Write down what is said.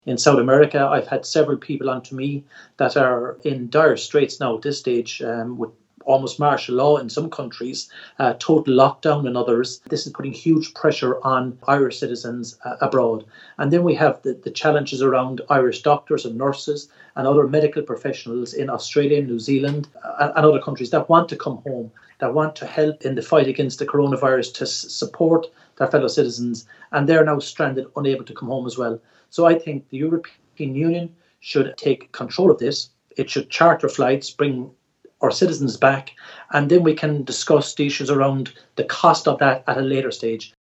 in South America. I've had several people on to me that are in dire straits now at this stage, with almost martial law in some countries, total lockdown in others. This is putting huge pressure on Irish citizens abroad. And then we have the challenges around Irish doctors and nurses and other medical professionals in Australia, New Zealand, and other countries that want to come home, that want to help in the fight against the coronavirus, to support their fellow citizens, and they're now stranded, unable to come home as well. So I think the European Union should take control of this. It should charter flights, bring our citizens back, and then we can discuss the issues around the cost of that at a later stage.